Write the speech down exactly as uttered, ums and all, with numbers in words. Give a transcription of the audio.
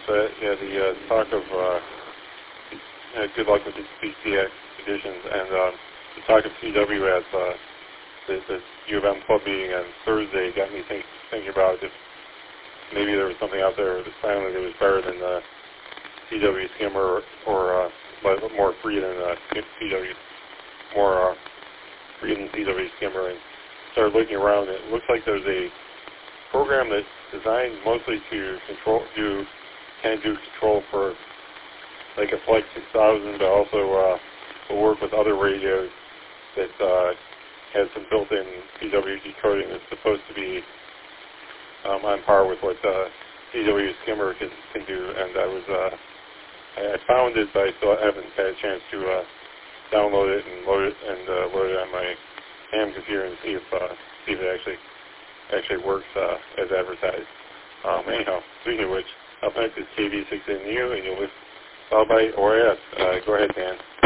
the yeah, the uh, talk of uh, uh, good luck with the C C expeditions, and um, the talk of C W at uh, the, the U of M club meeting on Thursday got me think, thinking about if maybe there was something out there that finally that was better than the C W skimmer, or uh, but more free than uh, C W, more uh, free than C W skimmer, and started looking around. It looks like there's a program that's designed mostly to control, do can do control for like a Flex six thousand, but also uh, will work with other radios that uh, has some built-in C W decoding that's supposed to be um, on par with what uh, C W skimmer can, can do. And I was uh, I, I found it, but I still haven't had a chance to uh, download it and load it and uh, load it on my ham computer and see if uh, see if it actually actually works uh, as advertised. Um, anyhow, speaking of which, up next is K V six N U, and you'll listen followed by O R S. Uh, go ahead, Dan.